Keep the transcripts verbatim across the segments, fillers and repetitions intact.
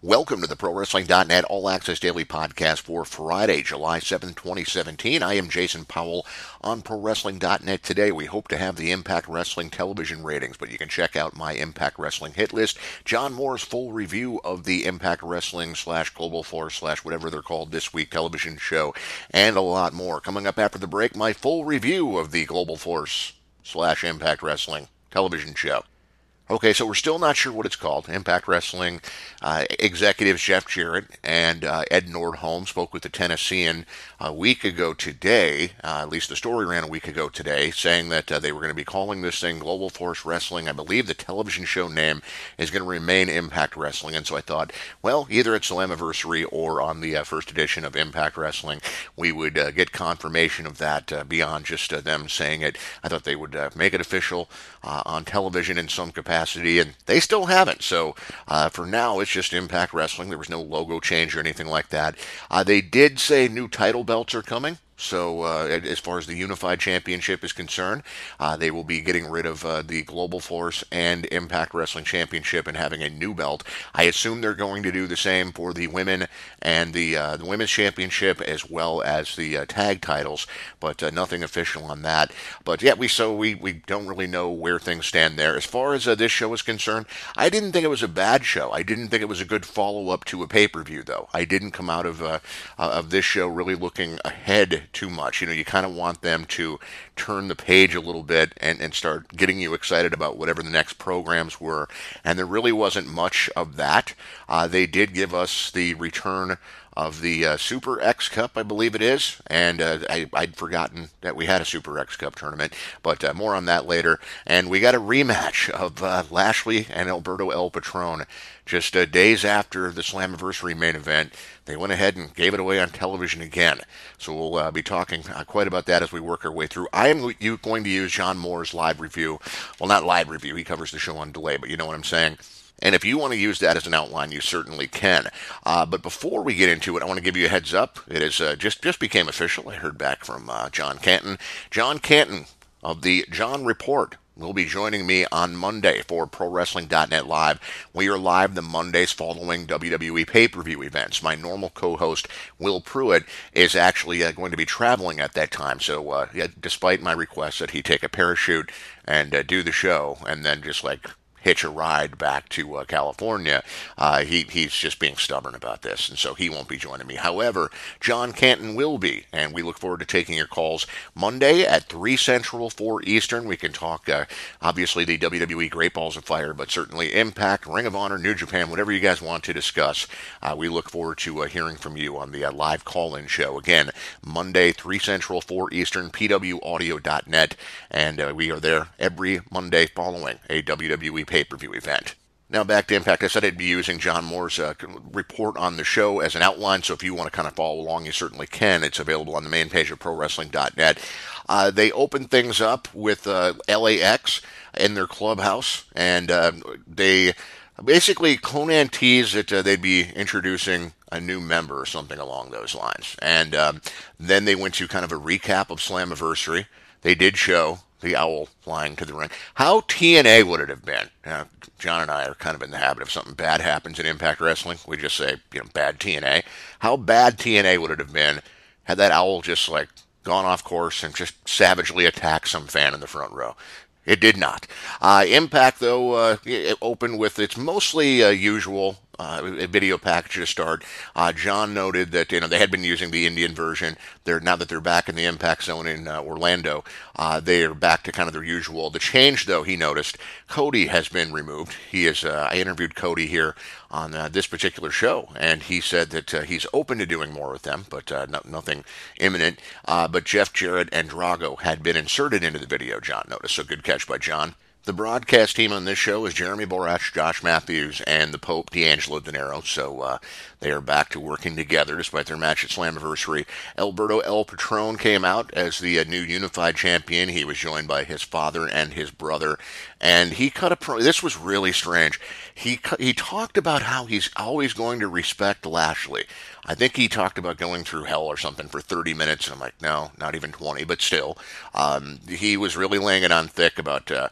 Welcome to the Pro Wrestling dot net All Access Daily Podcast for Friday, July seventh, twenty seventeen. I am Jason Powell on Pro Wrestling dot net today. We hope to have the Impact Wrestling television ratings, but you can check out my Impact Wrestling hit list, John Moore's full review of the Impact Wrestling slash Global Force slash whatever they're called this week television show, and a lot more. Coming up after the break, my full review of the Global Force slash Impact Wrestling television show. Okay, so we're still not sure what it's called. Impact Wrestling uh, executives Jeff Jarrett and uh, Ed Nordholm spoke with the Tennessean a week ago today, uh, at least the story ran a week ago today, saying that uh, they were going to be calling this thing Global Force Wrestling. I believe the television show name is going to remain Impact Wrestling, and so I thought, well, either at Slammiversary or on the uh, first edition of Impact Wrestling, we would uh, get confirmation of that uh, beyond just uh, them saying it. I thought they would uh, make it official uh, on television in some capacity. And they still haven't. So uh, for now, it's just Impact Wrestling. There was no logo change or anything like that. Uh, they did say new title belts are coming. So uh, as far as the Unified Championship is concerned, uh, they will be getting rid of uh, the Global Force and Impact Wrestling Championship and having a new belt. I assume they're going to do the same for the women and the uh, the Women's Championship as well as the uh, tag titles, but uh, nothing official on that. But yeah, we so we, we don't really know where things stand there. As far as uh, this show is concerned, I didn't think it was a bad show. I didn't think it was a good follow-up to a pay-per-view, though. I didn't come out of uh, uh, of this show really looking ahead too much. You know, you kind of want them to turn the page a little bit and, and start getting you excited about whatever the next programs were. And there really wasn't much of that. Uh, they did give us the return of the uh, Super X Cup, I believe it is, and uh, I, I'd forgotten that we had a Super X Cup tournament, but uh, more on that later. And we got a rematch of uh, Lashley and Alberto El Patron. Just uh, days after the Slammiversary main event, they went ahead and gave it away on television again. So we'll uh, be talking uh, quite about that as we work our way through. I am going to use John Moore's live review. Well, not live review. He covers the show on delay, but you know what I'm saying. And if you want to use that as an outline, you certainly can. Uh, but before we get into it, I want to give you a heads up. It is uh, just just became official. I heard back from uh, John Canton. John Canton of the John Report will be joining me on Monday for Pro Wrestling dot net Live. We are live the Mondays following W W E pay-per-view events. My normal co-host, Will Pruitt, is actually uh, going to be traveling at that time. So uh, yeah, despite my request that he take a parachute and uh, do the show and then just like hitch a ride back to uh, California, uh, he, he's just being stubborn about this, and so he won't be joining me. However, John Canton will be, and we look forward to taking your calls Monday at three Central, four Eastern. We can talk, uh, obviously, the W W E Great Balls of Fire, but certainly Impact, Ring of Honor, New Japan, whatever you guys want to discuss. Uh, we look forward to uh, hearing from you on the uh, live call-in show. Again, Monday, three Central, four Eastern, P W audio dot net, and uh, we are there every Monday following a W W E pay-per-view event. Now back to Impact. I said I'd be using John Moore's uh, report on the show as an outline, so if you want to kind of follow along, you certainly can. It's available on the main page of Pro Wrestling dot net. Uh, they opened things up with uh, L A X in their clubhouse, and uh, they basically Conan teased that uh, they'd be introducing a new member or something along those lines. And um, then they went to kind of a recap of Slammiversary. They did show the owl flying to the ring. How T N A would it have been? Uh, John and I are kind of in the habit of something bad happens in Impact Wrestling. We just say, you know, bad T N A. How bad T N A would it have been had that owl just like gone off course and just savagely attacked some fan in the front row? It did not. Uh, Impact, though, uh, it opened with its mostly uh, usual uh, video package to start. Uh, John noted that you know they had been using the Indian version. They're now that they're back in the Impact Zone in uh, Orlando, uh, they are back to kind of their usual. The change, though, he noticed, Cody has been removed. He is. Uh, I interviewed Cody here on uh, this particular show, and he said that uh, he's open to doing more with them, but uh, no, nothing imminent. Uh, but Jeff Jarrett and Drago had been inserted into the video, John noticed, so good catch by John. The broadcast team on this show is Jeremy Borash, Josh Matthews, and the Pope, D'Angelo Dinero, so uh, they are back to working together despite their match at Slammiversary. Alberto El Patron came out as the uh, new unified champion. He was joined by his father and his brother, and he cut a pro. This was really strange. He cu- he talked about how he's always going to respect Lashley. I think he talked about going through hell or something for thirty minutes, and I'm like, no, not even twenty, but still. Um, he was really laying it on thick about uh, uh,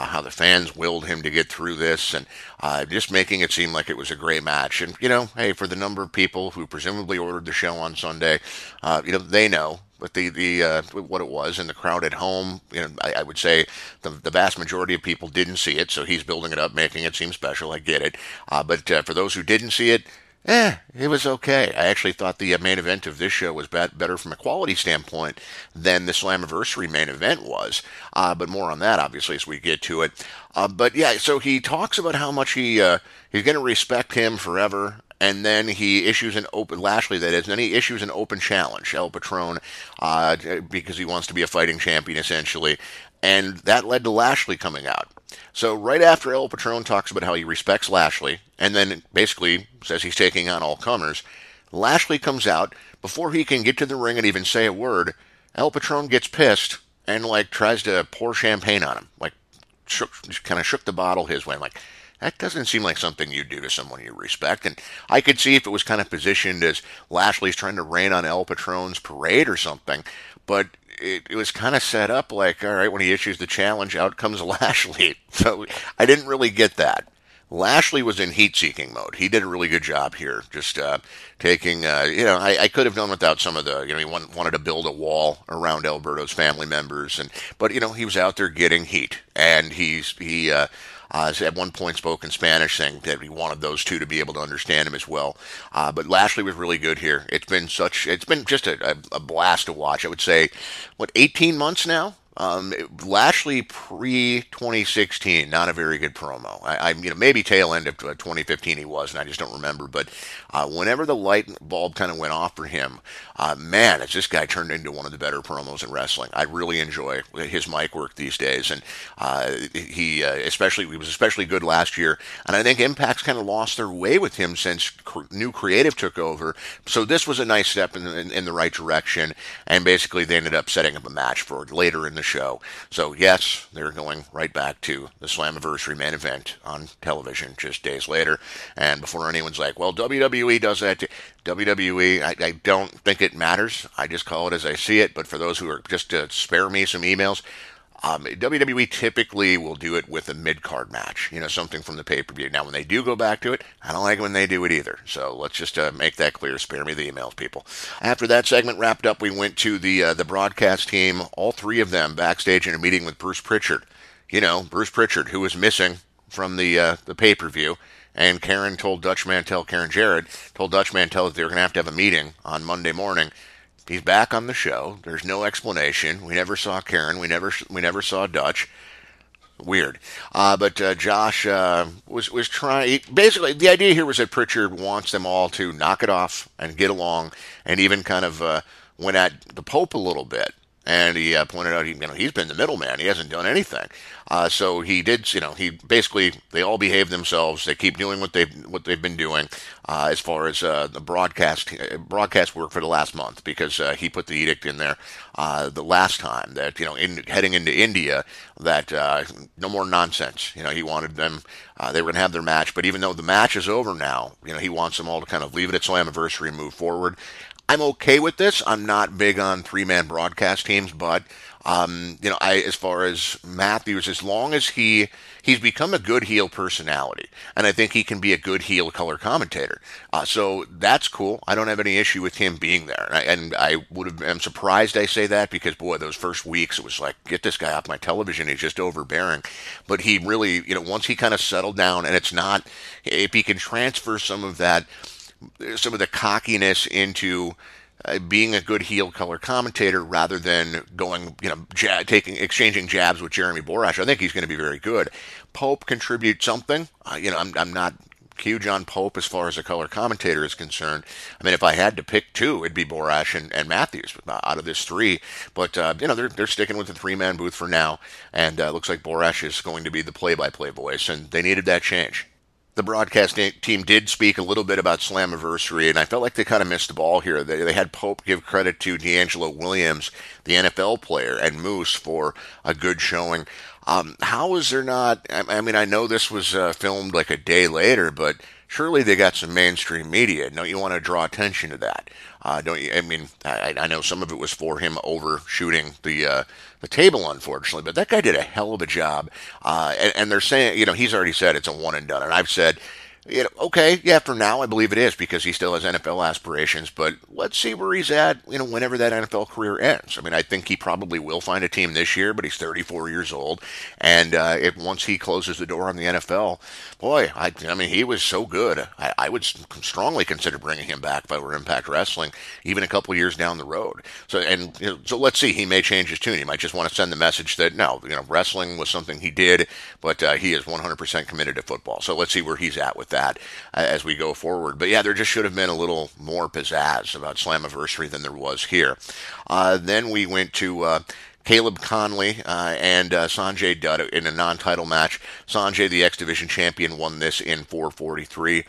how the fans willed him to get through this, and uh, just making it seem like it was a great match. And, you know, hey, for the number of people who presumably ordered the show on Sunday, uh, you know, they know. But the the uh, what it was, and the crowd at home, you know, I, I would say the the vast majority of people didn't see it, so he's building it up, making it seem special. I get it, uh, but uh, for those who didn't see it, eh, it was okay. I actually thought the uh, main event of this show was bet- better from a quality standpoint than the Slammiversary main event was. Uh, but more on that, obviously, as we get to it. Uh, but yeah, so he talks about how much he uh, he's going to respect him forever. And then he issues an open, Lashley that is, and then he issues an open challenge, El Patron, uh, because he wants to be a fighting champion, essentially. And that led to Lashley coming out. So right after El Patron talks about how he respects Lashley, and then basically says he's taking on all comers, Lashley comes out. Before he can get to the ring and even say a word, El Patron gets pissed and, like, tries to pour champagne on him. Like, shook, kind of shook the bottle his way. I'm like, that doesn't seem like something you do to someone you respect. And I could see if it was kind of positioned as Lashley's trying to rain on El Patron's parade or something, but it, it was kind of set up like, all right, when he issues the challenge, out comes Lashley. So I didn't really get that. Lashley was in heat-seeking mode. He did a really good job here, just uh, taking, uh, you know, I, I could have done without some of the, you know, he want, wanted to build a wall around Alberto's family members, and but, you know, he was out there getting heat, and he's, he, uh, Uh, at one point spoke in Spanish, saying that he wanted those two to be able to understand him as well. Uh, but Lashley was really good here. It's been such, it's been just a, a, a blast to watch. I would say, what, eighteen months now? Um, Lashley pre twenty sixteen, not a very good promo. I, I, you know, maybe tail end of twenty fifteen he was, and I just don't remember. But uh, whenever the light bulb kind of went off for him, uh, man, it's this guy turned into one of the better promos in wrestling. I really enjoy his mic work these days, and uh, he uh, especially he was especially good last year. And I think Impact's kind of lost their way with him since cr- new creative took over. So this was a nice step in, in, in the right direction, and basically they ended up setting up a match for later in the show. So yes, they're going right back to the Slammiversary main event on television just days later. And before anyone's like, well, W W E does that too. W W E, I, I don't think it matters. I just call it as I see it. But for those who are just to spare me some emails, Um, W W E typically will do it with a mid-card match, you know, something from the pay-per-view. Now, when they do go back to it, I don't like it when they do it either. So let's just uh, make that clear. Spare me the emails, people. After that segment wrapped up, we went to the uh, the broadcast team, all three of them backstage in a meeting with Bruce Pritchard. You know, Bruce Pritchard, who was missing from the uh, the pay-per-view. And Karen told Dutch Mantel, Karen Jarrett, told Dutch Mantel that they were going to have to have a meeting on Monday morning. He's back on the show. There's no explanation. We never saw Karen. We never we never saw Dutch. Weird. Uh, but uh, Josh uh, was was trying. Basically, the idea here was that Pritchard wants them all to knock it off and get along, and even kind of uh, went at the Pope a little bit. And he uh, pointed out, he, you know, he's been the middleman. He hasn't done anything. Uh, so he did, you know, he basically, they all behave themselves. They keep doing what they've, what they've been doing uh, as far as uh, the broadcast broadcast work for the last month, because uh, he put the edict in there uh, the last time that, you know, in, heading into India, that uh, no more nonsense. You know, he wanted them, uh, they were going to have their match. But even though the match is over now, you know, he wants them all to kind of leave it at Slammiversary and move forward. I'm okay with this. I'm not big on three-man broadcast teams, but um, you know, I as far as Matthews, as long as he he's become a good heel personality, and I think he can be a good heel color commentator. Uh, so that's cool. I don't have any issue with him being there, and I, and I would have. I'm surprised I say that because boy, those first weeks it was like, get this guy off my television. He's just overbearing. But he really, you know, once he kind of settled down, and it's not if he can transfer some of that. some of the cockiness into uh, being a good heel color commentator rather than going, you know, ja- taking exchanging jabs with Jeremy Borash. I think he's going to be very good. Pope contribute something. Uh, you know, I'm I'm not huge on Pope as far as a color commentator is concerned. I mean, if I had to pick two, it'd be Borash and, and Matthews out of this three. But uh, you know, they're they're sticking with the three man booth for now, and uh, looks like Borash is going to be the play by play voice, and they needed that change. The broadcast team did speak a little bit about Slammiversary, and I felt like they kind of missed the ball here. They, they had Pope give credit to D'Angelo Williams, the N F L player, and Moose for a good showing. Um, how is there not, I, I mean, I know this was uh, filmed like a day later, but surely they got some mainstream media. Don't you want to draw attention to that? Uh, don't you? I mean, I, I know some of it was for him overshooting the uh, the table, unfortunately, but that guy did a hell of a job. Uh, and, and they're saying, you know, he's already said it's a one and done, and I've said, you know, okay, yeah, for now I believe it is because he still has N F L aspirations, but let's see where he's at, you know, whenever that N F L career ends. I mean, I think he probably will find a team this year, but he's thirty-four years old, and uh, if once he closes the door on the N F L, boy, I, I mean, he was so good. I, I would strongly consider bringing him back if I were Impact Wrestling, even a couple years down the road. So, and you know, so let's see, he may change his tune. He might just want to send the message that no, you know, wrestling was something he did, but uh, he is one hundred percent committed to football. So let's see where he's at with that. That as we go forward. But yeah, there just should have been a little more pizzazz about Slammiversary than there was here. Uh, then we went to uh, Caleb Conley uh, and uh, Sanjay Dutt in a non-title match. Sanjay, the X Division champion, won this in four forty-three.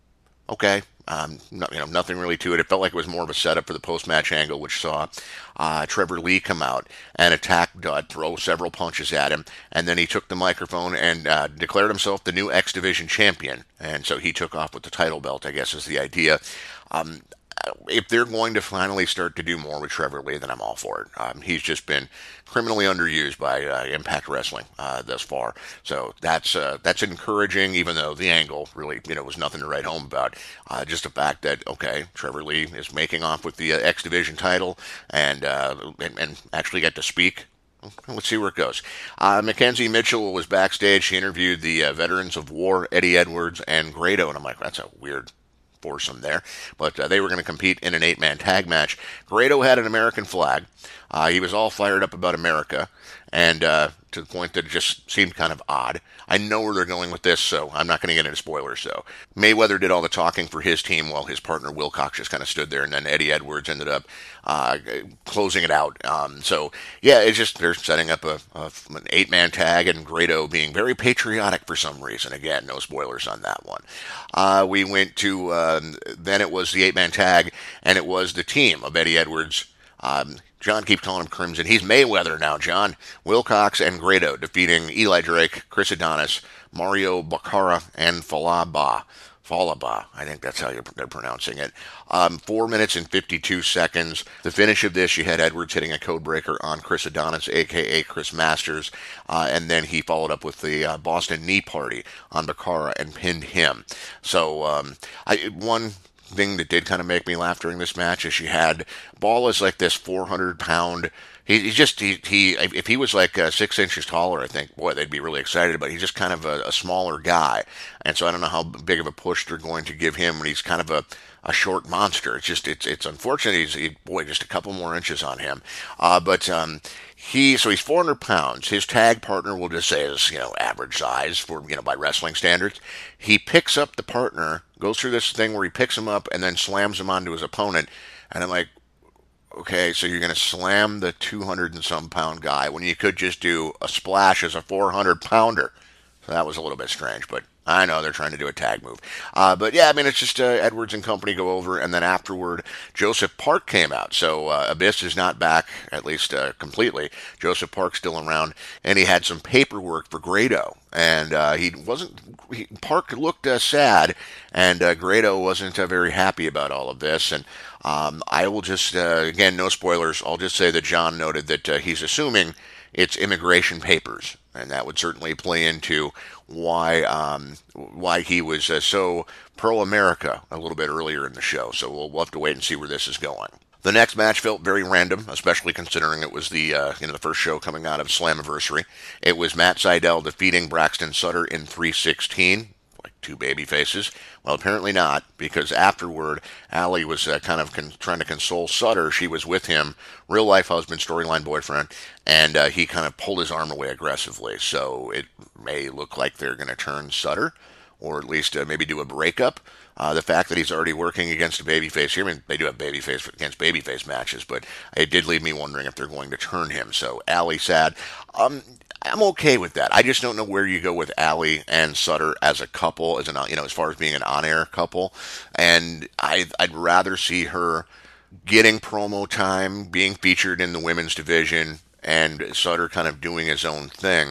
Okay. Um, no, you know, nothing really to it. It felt like it was more of a setup for the post-match angle, which saw uh, Trevor Lee come out and attack Dutt, throw several punches at him, and then he took the microphone and uh, declared himself the new X Division champion. And so he took off with the title belt, I guess is the idea. Um, if they're going to finally start to do more with Trevor Lee, then I'm all for it. Um, he's just been criminally underused by uh, Impact Wrestling uh, thus far, so that's uh, that's encouraging. Even though the angle really, you know, was nothing to write home about, uh, just the fact that okay, Trevor Lee is making off with the uh, X Division title and, uh, and and actually get to speak. Let's see where it goes. Uh, Mackenzie Mitchell was backstage. She interviewed the uh, veterans of war, Eddie Edwards and Grado, and I'm like, that's a weird foursome there, but uh, they were going to compete in an eight-man tag match. Grado had an American flag. Uh, he was all fired up about America, and uh, to the point that it just seemed kind of odd. I know where they're going with this, so I'm not going to get into spoilers. So Mayweather did all the talking for his team while his partner Wilcox just kind of stood there, and then Eddie Edwards ended up uh, closing it out. Um, so yeah, it's just they're setting up a, a an eight-man tag, and Grado being very patriotic for some reason. Again, no spoilers on that one. Uh, we went to um, then it was the eight-man tag, and it was the team of Eddie Edwards. Um, John keeps calling him Crimson. He's Mayweather now, John. Wilcox and Grado defeating Eli Drake, Chris Adonis, Mario Baccara, and Falaba. Falaba, I think that's how you're they're pronouncing it. Um, four minutes and fifty-two seconds. The finish of this, you had Edwards hitting a code breaker on Chris Adonis, a k a. Chris Masters, uh, and then he followed up with the uh, Boston Knee Party on Baccara and pinned him. So, um, I one thing that did kind of make me laugh during this match is you had Ball is like this four hundred pound. He, he just he, he if he was like uh, six inches taller, I think boy they'd be really excited. But he's just kind of a, a smaller guy, and so I don't know how big of a push they're going to give him when he's kind of a a short monster. It's just it's it's unfortunate. He's he, boy just a couple more inches on him, uh, but um, he so he's four hundred pounds. His tag partner will just say is you know average size for you know by wrestling standards. He picks up the partner, goes through this thing where he picks him up and then slams him onto his opponent, and I'm like, okay, so you're going to slam the two hundred and some pound guy when you could just do a splash as a four hundred pounder. So that was a little bit strange, but I know they're trying to do a tag move. Uh, but yeah, I mean, it's just uh, Edwards and company go over, and then afterward, Joseph Park came out. So uh, Abyss is not back, at least uh, completely. Joseph Park's still around, and he had some paperwork for Grado. And uh, he wasn't, he, Park looked uh, sad, and uh, Grado wasn't uh, very happy about all of this. And um, I will just, uh, again, no spoilers, I'll just say that John noted that uh, he's assuming it's immigration papers. And that would certainly play into why um, why he was uh, so pro-America a little bit earlier in the show. So we'll, we'll have to wait and see where this is going. The next match felt very random, especially considering it was the uh, you know the first show coming out of Slammiversary. It was Matt Sydal defeating Braxton Sutter in three sixteen. Like two baby faces. Well, apparently not, because afterward, Allie was uh, kind of con- trying to console Sutter. She was with him, real life husband, storyline boyfriend, and uh, he kind of pulled his arm away aggressively. So it may look like they're going to turn Sutter, or at least uh, maybe do a breakup. Uh, the fact that he's already working against a babyface here, I mean, they do have babyface against babyface matches, but it did leave me wondering if they're going to turn him. So Allie sad. Um, I'm okay with that. I just don't know where you go with Allie and Sutter as a couple, as an you know, as far as being an on-air couple. And I, I'd rather see her getting promo time, being featured in the women's division, and Sutter kind of doing his own thing,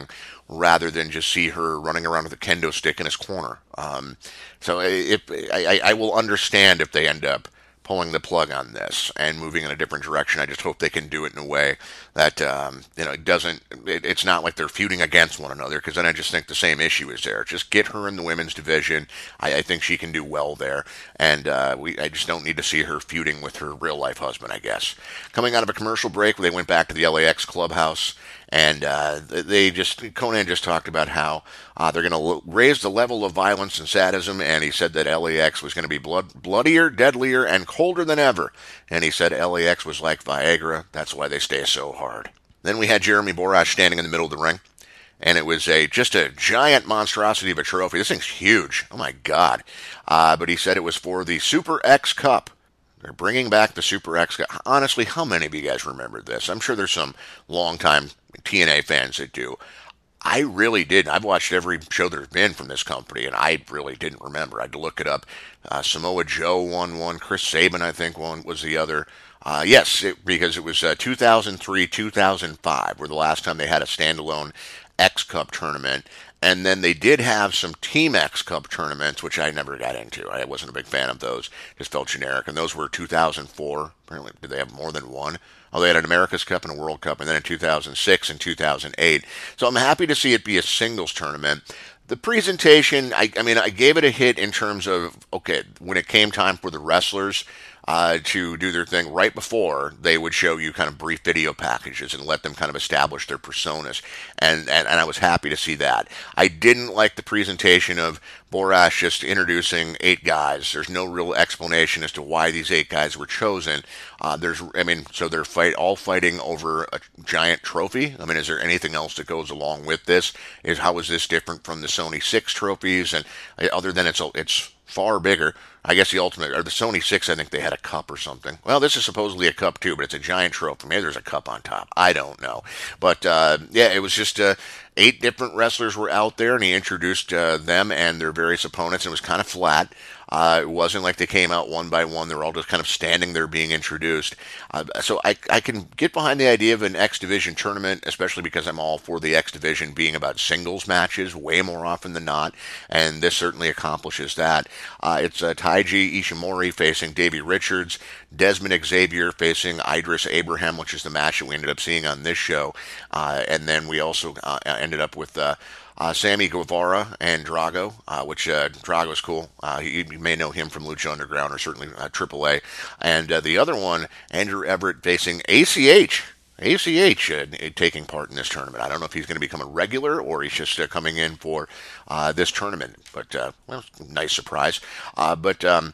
rather than just see her running around with a kendo stick in his corner. Um, so if I, I will understand if they end up pulling the plug on this and moving in a different direction. I just hope they can do it in a way that um, you know it doesn't. It, it's not like they're feuding against one another, because then I just think the same issue is there. Just get her in the women's division. I, I think she can do well there, and uh, we. I just don't need to see her feuding with her real life husband, I guess. Coming out of a commercial break, they went back to the L A X clubhouse. And uh, they just, Konnan just talked about how uh, they're going to raise the level of violence and sadism, and he said that L A X was going to be blood, bloodier, deadlier, and colder than ever. And he said L A X was like Viagra, that's why they stay so hard. Then we had Jeremy Borash standing in the middle of the ring, and it was a just a giant monstrosity of a trophy. This thing's huge, oh my God. Uh, but he said it was for the Super X Cup. They're bringing back the Super X. Honestly, how many of you guys remember this? I'm sure there's some longtime T N A fans that do. I really didn't. I've watched every show there's been from this company, and I really didn't remember. I had to look it up. Uh, Samoa Joe won one. Chris Sabin, I think, one was the other. Uh, yes, it, because it was uh, two thousand three, two thousand five were the last time they had a standalone X Cup tournament. And then they did have some Team X Cup tournaments, which I never got into. I wasn't a big fan of those. Just felt generic. And those were two thousand four. Apparently, did they have more than one? Oh, they had an America's Cup and a World Cup, and then in two thousand six and two thousand eight. So I'm happy to see it be a singles tournament. The presentation, I, I mean, I gave it a hit in terms of, okay, when it came time for the wrestlers uh, to do their thing right before, they would show you kind of brief video packages and let them kind of establish their personas. And, and, and I was happy to see that. I didn't like the presentation of Borash just introducing eight guys. There's no real explanation as to why these eight guys were chosen. Uh, there's, I mean, so they're fight all fighting over a giant trophy. I mean, is there anything else that goes along with this? Is how is this different from the Sony six trophies? And other than it's it's far bigger. I guess the ultimate, or the Sony six, I think they had a cup or something. Well, this is supposedly a cup too, but it's a giant trophy. Maybe there's a cup on top. I don't know. But uh, yeah, it was just uh, eight different wrestlers were out there, and he introduced uh, them and their various opponents, and it was kind of flat. Uh, it wasn't like they came out one by one. They were all just kind of standing there being introduced. Uh, so I, I can get behind the idea of an X Division tournament, especially because I'm all for the X Division being about singles matches way more often than not, and this certainly accomplishes that. Uh, it's uh, Taiji Ishimori facing Davey Richards, Desmond Xavier facing Idris Abraham, which is the match that we ended up seeing on this show, uh, and then we also uh, ended up with uh, Uh, Sammy Guevara and Drago, uh, which uh, Drago's cool. Uh, you, you may know him from Lucha Underground or certainly uh, Triple A. And uh, the other one, Andrew Everett facing A C H. A C H uh, taking part in this tournament. I don't know if he's going to become a regular or he's just uh, coming in for uh, this tournament. But, uh, well, nice surprise. Uh, but... Um,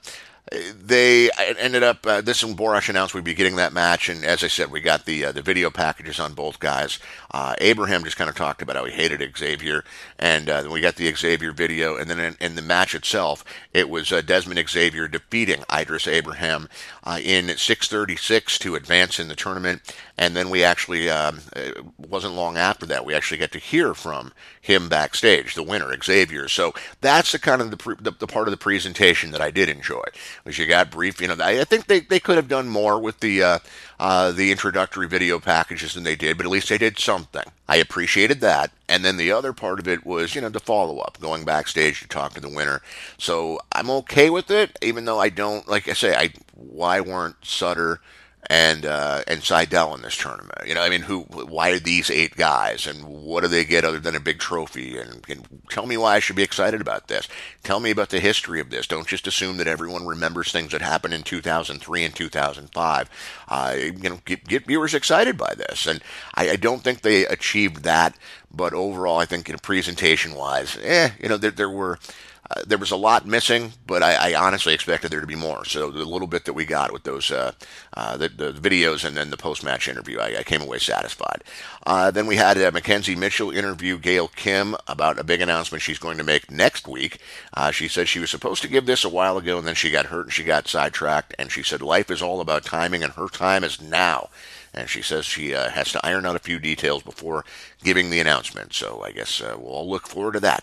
They ended up, uh, this and Borash announced we'd be getting that match, and as I said, we got the uh, the video packages on both guys. Uh, Abraham just kind of talked about how he hated Xavier, and uh, we got the Xavier video, and then in, in the match itself, it was uh, Desmond Xavier defeating Idris Abraham uh, in six thirty-six to advance in the tournament, and then we actually, um, it wasn't long after that, we actually got to hear from him backstage, the winner, Xavier. So that's the kind of the, pre- the, the part of the presentation that I did enjoy. Was you got brief, you know, I, I think they, they could have done more with the uh, uh, the introductory video packages than they did, but at least they did something. I appreciated that. And then the other part of it was, you know, the follow-up, going backstage to talk to the winner. So I'm okay with it, even though I don't, like I say, I why weren't Sutter and uh, and Seidel in this tournament? You know, I mean, who? Why are these eight guys, and what do they get other than a big trophy? And, and tell me why I should be excited about this. Tell me about the history of this. Don't just assume that everyone remembers things that happened in two thousand three and two thousand five. Uh, you know, get, get viewers excited by this, and I, I don't think they achieved that. But overall, I think, you know, presentation-wise, eh, you know, there, there were. Uh, there was a lot missing, but I, I honestly expected there to be more. So the little bit that we got with those uh, uh, the, the videos and then the post-match interview, I, I came away satisfied. Uh, then we had uh, Mackenzie Mitchell interview Gail Kim about a big announcement she's going to make next week. Uh, she said she was supposed to give this a while ago, and then she got hurt and she got sidetracked. And she said life is all about timing, and her time is now. And she says she uh, has to iron out a few details before giving the announcement. So I guess uh, we'll all look forward to that.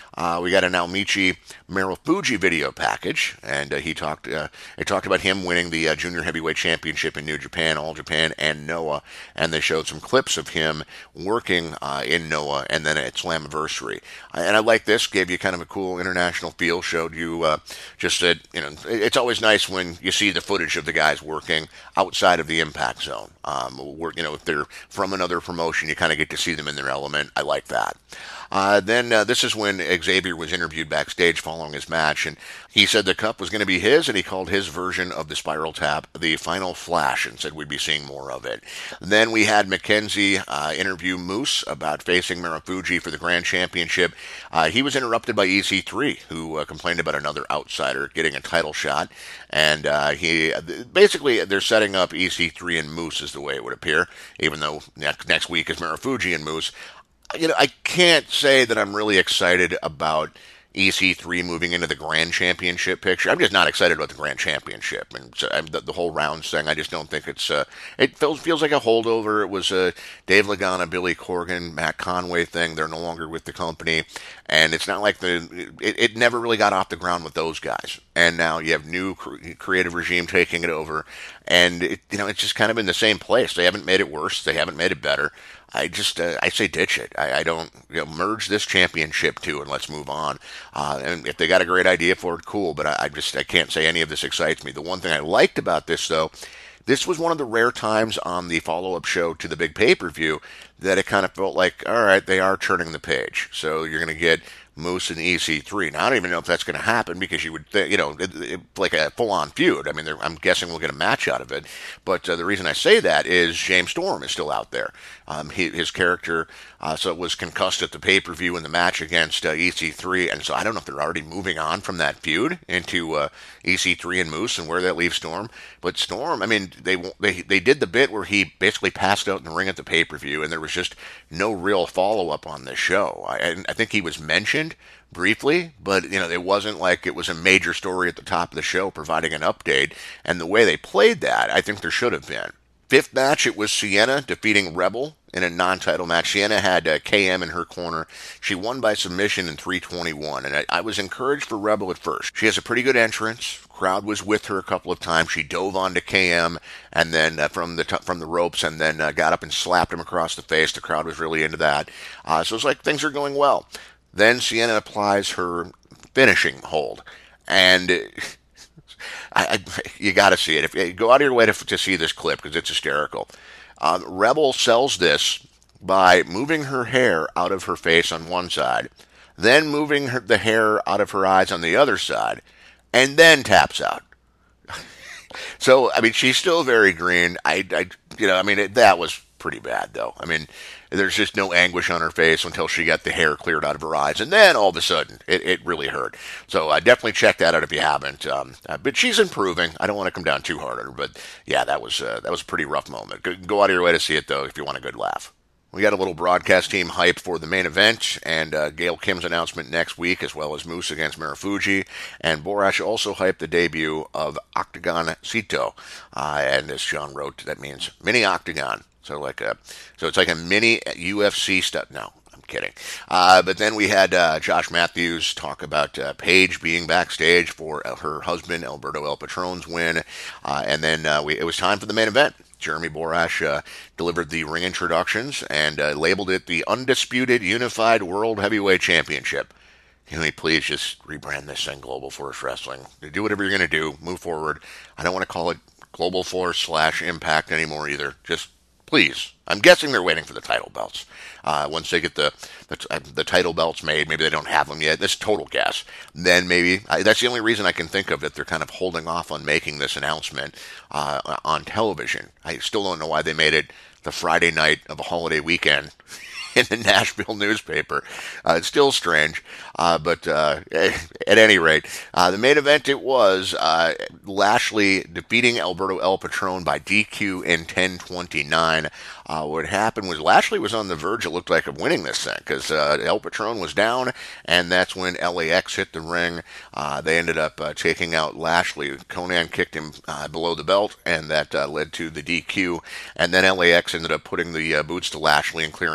Uh, we got an Almichi Marufuji video package, and uh, he talked. Uh, they talked about him winning the uh, junior heavyweight championship in New Japan, All Japan, and Noah. And they showed some clips of him working uh, in Noah, and then at Slammiversary. Uh, and I like this. Gave you kind of a cool international feel. Showed you uh, just that you know it's always nice when you see the footage of the guys working outside of the Impact Zone. Um, work, you know, if they're from another promotion, you kind of get to see them in their element. I like that. Uh, then uh, this is when Xavier was interviewed backstage following his match, and he said the cup was going to be his, and he called his version of the Spiral Tap the Final Flash, and said we'd be seeing more of it. Then we had Mackenzie uh, interview Moose about facing Marufuji for the Grand Championship. Uh, he was interrupted by E C three, who uh, complained about another outsider getting a title shot, and uh, he basically they're setting up E C three and Moose is the way it would appear, even though next, next week is Marufuji and Moose. You know, I can't say that I'm really excited about E C three moving into the Grand Championship picture. I'm just not excited about the Grand Championship and so, I, the, the whole rounds thing. I just don't think it's. Uh, it feels feels like a holdover. It was a Dave Lagana, Billy Corgan, Matt Conway thing. They're no longer with the company, and it's not like the. It, it never really got off the ground with those guys. And now you have new cre- creative regime taking it over, and it, you know it's just kind of in the same place. They haven't made it worse. They haven't made it better. I just, uh, I say ditch it. I, I don't, you know, merge this championship too and let's move on. Uh, and if they got a great idea for it, cool. But I, I just, I can't say any of this excites me. The one thing I liked about this, though, this was one of the rare times on the follow-up show to the big pay-per-view that it kind of felt like, all right, they are turning the page. So you're going to get Moose and E C three. Now, I don't even know if that's going to happen because you would think, you know, it, it, like a full-on feud. I mean, I'm guessing we'll get a match out of it. But uh, the reason I say that is James Storm is still out there. Um, he, his character uh, so was concussed at the pay-per-view in the match against uh, E C three, and so I don't know if they're already moving on from that feud into uh, E C three and Moose and where that leaves Storm. But Storm, I mean, they they they did the bit where he basically passed out in the ring at the pay-per-view, and there was just no real follow-up on this show. I, I think he was mentioned briefly, but you know, it wasn't like it was a major story at the top of the show providing an update. And the way they played that, I think there should have been. Fifth match, it was Sienna defeating Rebel in a non-title match. Sienna had uh, K M in her corner. She won by submission in three twenty-one, and I, I was encouraged for Rebel at first. She has a pretty good entrance. Crowd was with her a couple of times. She dove onto K M and then uh, from the t- from the ropes, and then uh, got up and slapped him across the face. The crowd was really into that. Uh, so it's like things are going well. Then Sienna applies her finishing hold, and I, I, you got to see it. If you go out of your way to, to see this clip because it's hysterical. Uh, Rebel sells this by moving her hair out of her face on one side, then moving her, the hair out of her eyes on the other side, and then taps out. So I mean, she's still very green. I, I you know, I mean, it, that was pretty bad though. I mean, there's just no anguish on her face until she got the hair cleared out of her eyes, and then all of a sudden it, it really hurt. So uh, definitely check that out if you haven't. Um, uh, but she's improving. I don't want to come down too hard on her, but yeah, that was uh, that was a pretty rough moment. Go, go out of your way to see it though if you want a good laugh. We got a little broadcast team hype for the main event, and uh, Gail Kim's announcement next week, as well as Moose against Marufuji. And Borash also hyped the debut of Octagon Cito, uh, and as John wrote, that means mini Octagon. So like a, so it's like a mini U F C stuff. No, I'm kidding. Uh, but then we had uh, Josh Matthews talk about uh, Paige being backstage for uh, her husband Alberto El Patron's win, uh, and then uh, we, it was time for the main event. Jeremy Borash uh, delivered the ring introductions and uh, labeled it the Undisputed Unified World Heavyweight Championship. Can we please just rebrand this thing Global Force Wrestling? Do whatever you're going to do. Move forward. I don't want to call it Global Force slash Impact anymore either. Just please. I'm guessing they're waiting for the title belts. Uh, once they get the, the the title belts made, maybe they don't have them yet. That's total guess. Then maybe I, that's the only reason I can think of that they're kind of holding off on making this announcement uh, on television. I still don't know why they made it the Friday night of a holiday weekend in the Nashville newspaper. Uh, it's still strange, uh, but uh, at any rate, uh, the main event it was uh, Lashley defeating Alberto El Patron by D Q in ten twenty-nine. Uh, what happened was Lashley was on the verge, it looked like, of winning this thing because uh, El Patron was down, and that's when L A X hit the ring. Uh, they ended up uh, taking out Lashley. Conan kicked him uh, below the belt, and that uh, led to the D Q. And then L A X ended up putting the uh, boots to Lashley and clearing him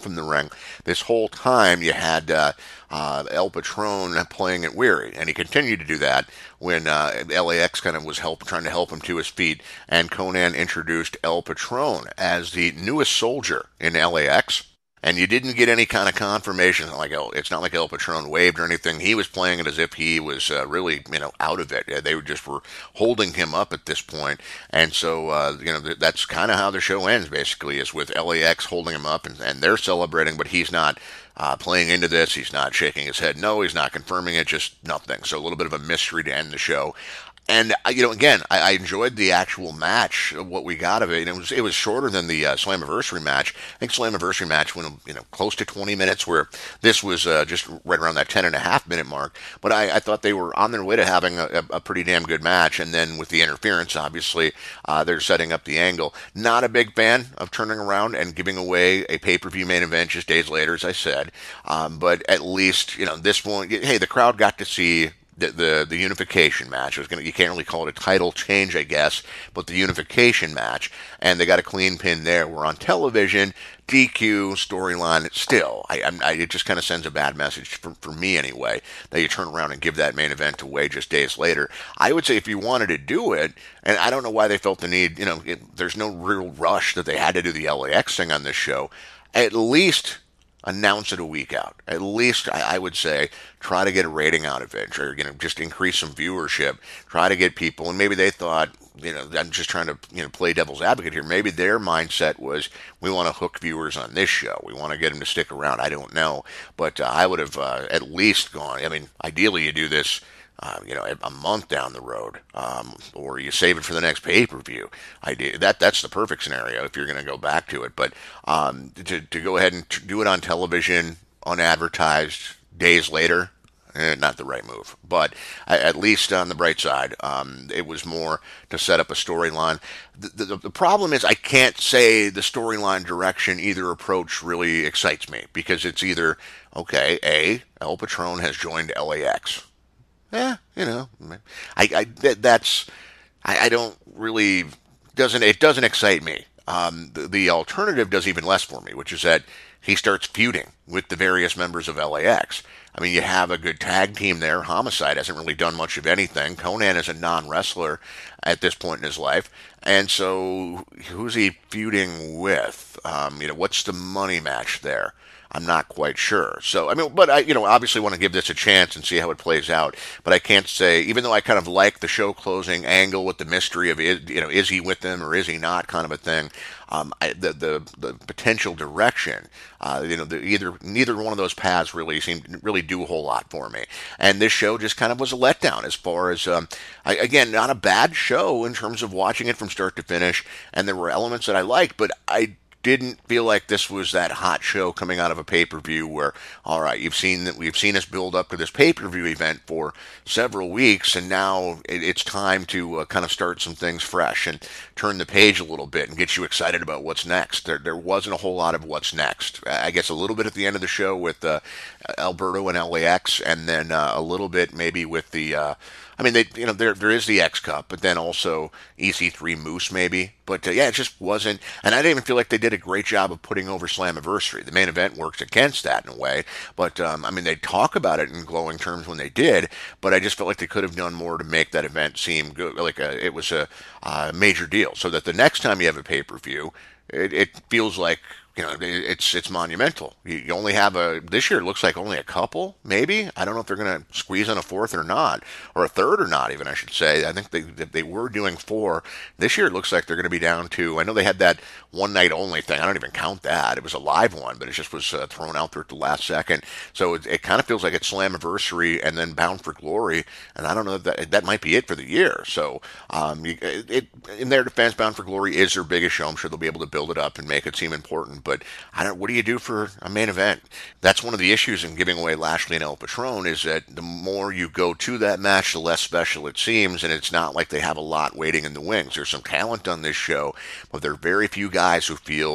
in the ring. This whole time you had uh, uh, El Patron playing it weary, and he continued to do that when uh, L A X kind of was help, trying to help him to his feet, and Konnan introduced El Patron as the newest soldier in L A X. And you didn't get any kind of confirmation. Like, oh, it's not like El Patron waved or anything. He was playing it as if he was uh, really, you know, out of it. They were just were holding him up at this point. And so, uh, you know, that's kind of how the show ends, basically, is with L A X holding him up, and, and they're celebrating, but he's not uh, playing into this. He's not shaking his head. No, he's not confirming it, just nothing. So a little bit of a mystery to end the show. And you know, again, I, I enjoyed the actual match, what we got of it. And it was it was shorter than the uh, Slammiversary match. I think Slammiversary match went you know close to twenty minutes, where this was uh, just right around that ten and a half minute mark. But I, I thought they were on their way to having a, a pretty damn good match. And then with the interference, obviously, uh, they're setting up the angle. Not a big fan of turning around and giving away a pay per view main event just days later, as I said. Um, but at least you know this one. Hey, the crowd got to see The, the the unification match. It was gonna, you can't really call it a title change, I guess, but the unification match, and they got a clean pin there. We're on television, D Q storyline. Still, I, I it just kind of sends a bad message for, for me anyway. That you turn around and give that main event away just days later. I would say if you wanted to do it, and I don't know why they felt the need. You know, it, there's no real rush that they had to do the L A X thing on this show. At least announce it a week out. At least I, I would say try to get a rating out of it, or you know just increase some viewership. Try to get people, and maybe they thought, you know, I'm just trying to you know play devil's advocate here. Maybe their mindset was we want to hook viewers on this show. We want to get them to stick around. I don't know, but uh, I would have uh, at least gone. I mean, ideally you do this. Uh, you know, a month down the road, um, or you save it for the next pay-per-view. Idea that that's the perfect scenario if you're going to go back to it. But um, to to go ahead and t- do it on television, unadvertised, days later, eh, not the right move. But at least on the bright side, um, it was more to set up a storyline. The, the, the problem is I can't say the storyline direction either approach really excites me, because it's either okay, A, El Patron has joined L A X. Yeah, you know, I, I that, that's I, I don't really doesn't it doesn't excite me. Um, the, the alternative does even less for me, which is that he starts feuding with the various members of L A X. I mean, you have a good tag team there. Homicide hasn't really done much of anything. Konnan is a non-wrestler at this point in his life, and so who's he feuding with? Um, you know, what's the money match there? I'm not quite sure. So, I mean, but I, you know, obviously want to give this a chance and see how it plays out. But I can't say, even though I kind of like the show closing angle with the mystery of, is, you know, is he with them or is he not kind of a thing, um, I, the, the the potential direction, uh, you know, the, either neither one of those paths really seemed really do a whole lot for me. And this show just kind of was a letdown as far as, um, I, again, not a bad show in terms of watching it from start to finish. And there were elements that I liked, but I didn't feel like this was that hot show coming out of a pay-per-view where, all right, you've seen that we've seen us build up to this pay-per-view event for several weeks, and now it, it's time to uh, kind of start some things fresh and turn the page a little bit and get you excited about what's next. There, there wasn't a whole lot of what's next. I guess a little bit at the end of the show with uh, Alberto and L A X, and then uh, a little bit maybe with the. Uh, I mean, they, you know, there there is the X Cup, but then also E C three Moose maybe. But uh, yeah, it just wasn't, and I didn't even feel like they did a great job of putting over Slammiversary. The main event works against that in a way, but um, I mean, they talk about it in glowing terms when they did, but I just felt like they could have done more to make that event seem good, like a, it was a, a major deal, so that the next time you have a pay per view, it, it feels like. You know, it's it's monumental. You only have a this year. It looks like only a couple, maybe. I don't know if they're going to squeeze in a fourth or not, or a third or not. Even I should say. I think they they were doing four this year. It looks like they're going to be down to. I know they had that one night only thing. I don't even count that. It was a live one, but it just was uh, thrown out there at the last second. So it, it kind of feels like it's Slammiversary and then Bound for Glory, and I don't know if that that might be it for the year. So um, you, it in their defense, Bound for Glory is their biggest show. I'm sure they'll be able to build it up and make it seem important. But I don't. What do you do for a main event? That's one of the issues in giving away Lashley and El Patron is that the more you go to that match, the less special it seems, and it's not like they have a lot waiting in the wings. There's some talent on this show, but there are very few guys who feel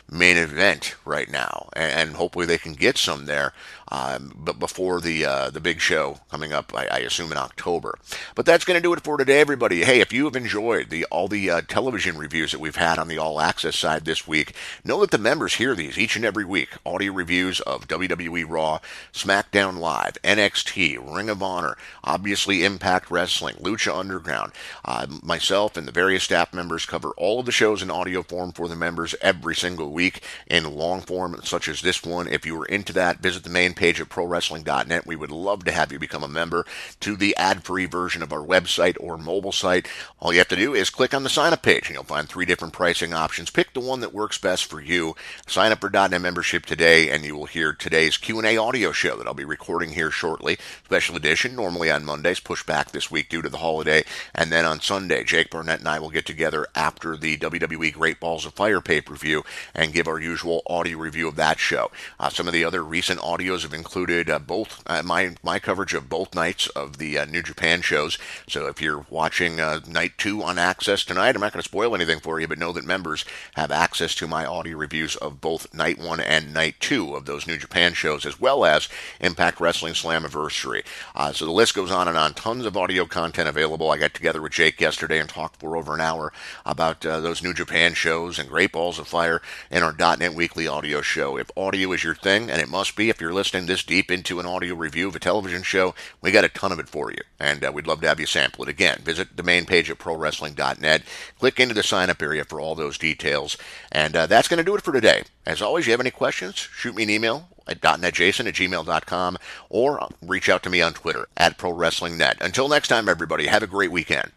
main event right now, and, and hopefully they can get some there. Um, but before the uh, the big show coming up, I, I assume in October. But that's going to do it for today, everybody. Hey, if you have enjoyed the all the uh, television reviews that we've had on the All Access side this week, know that the members hear these each and every week. Audio reviews of W W E Raw, SmackDown Live, N X T, Ring of Honor, obviously Impact Wrestling, Lucha Underground. Uh, myself and the various staff members cover all of the shows in audio form for the members every single week in long form, such as this one. If you are into that, visit the main page at pro wrestling dot net. We would love to have you become a member to the ad-free version of our website or mobile site. All you have to do is click on the sign-up page, and you'll find three different pricing options. Pick the one that works best for you. Sign up for .net membership today, and you will hear today's Q and A audio show that I'll be recording here shortly. Special edition, normally on Mondays, pushed back this week due to the holiday. And then on Sunday, Jake Barnett and I will get together after the W W E Great Balls of Fire pay-per-view and give our usual audio review of that show. Uh, some of the other recent audios have included uh, both uh, my my coverage of both nights of the uh, New Japan shows. So if you're watching uh, night two on Access tonight, I'm not going to spoil anything for you, but know that members have access to my audio reviews of both night one and night two of those New Japan shows, as well as Impact Wrestling Slammiversary. Uh, so the list goes on and on. Tons of audio content available. I got together with Jake yesterday and talked for over an hour about uh, those New Japan shows and Great Balls of Fire in our .net Weekly audio show. If audio is your thing, and it must be if you're listening this deep into an audio review of a television show, we got a ton of it for you, and uh, we'd love to have you sample it. Again, visit the main page at pro wrestling dot net, click into the sign-up area for all those details, and uh, that's going to do it for today. As always, you have any questions, shoot me an email at .netjason at gmail dot com, or reach out to me on Twitter at ProWrestlingNet. Until next time, everybody, have a great weekend.